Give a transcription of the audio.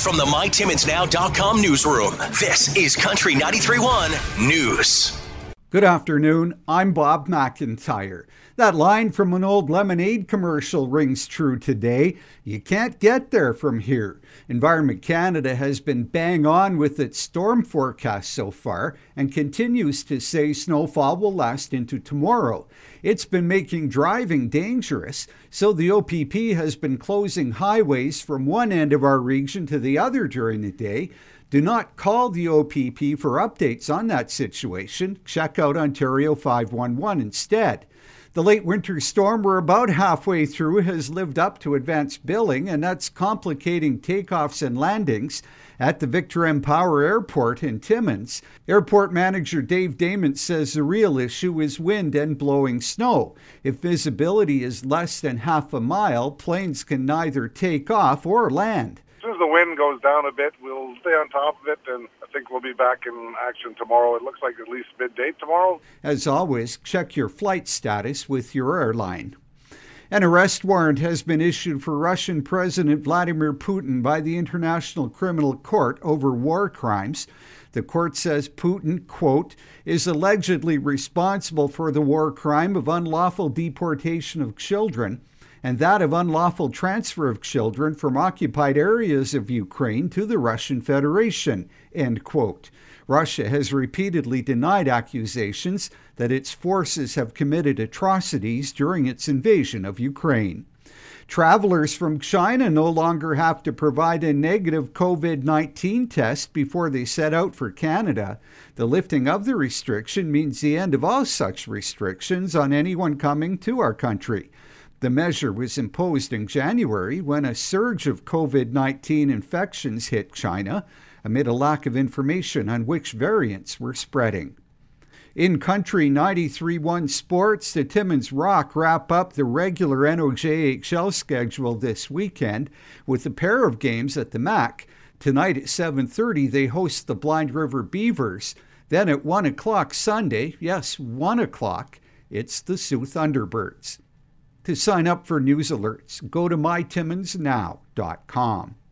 From the MyTimmonsNow.com newsroom, this is Country 93.1 News. Good afternoon, I'm Bob McIntyre. That line from an old lemonade commercial rings true today. You can't get there from here. Environment Canada has been bang on with its storm forecast so far and continues to say snowfall will last into tomorrow. It's been making driving dangerous, so the OPP has been closing highways from one end of our region to the other during the day. Do not call the OPP for updates on that situation. Check out Ontario 511 instead. The late winter storm we're about halfway through has lived up to advanced billing, and that's complicating takeoffs and landings at the Victor M. Power Airport in Timmins. Airport manager Dave Damon says the real issue is wind and blowing snow. If visibility is less than half a mile, planes can neither take off or land. As soon as the wind goes down a bit, we'll stay on top of it, and I think we'll be back in action tomorrow. It looks like at least midday tomorrow. As always, check your flight status with your airline. An arrest warrant has been issued for Russian President Vladimir Putin by the International Criminal Court over war crimes. The court says Putin, quote, is allegedly responsible for the war crime of unlawful deportation of children and that of unlawful transfer of children from occupied areas of Ukraine to the Russian Federation, end quote. Russia has repeatedly denied accusations that its forces have committed atrocities during its invasion of Ukraine. Travelers from China no longer have to provide a negative COVID-19 test before they set out for Canada. The lifting of the restriction means the end of all such restrictions on anyone coming to our country. The measure was imposed in January when a surge of COVID-19 infections hit China amid a lack of information on which variants were spreading. In Country 93.1 Sports, the Timmins Rock wrap up the regular NOJHL schedule this weekend with a pair of games at the MAC. Tonight at 7:30, they host the Blind River Beavers. Then at 1 o'clock Sunday, yes, 1 o'clock, it's the Sioux Thunderbirds. To sign up for news alerts, go to mytimmonsnow.com.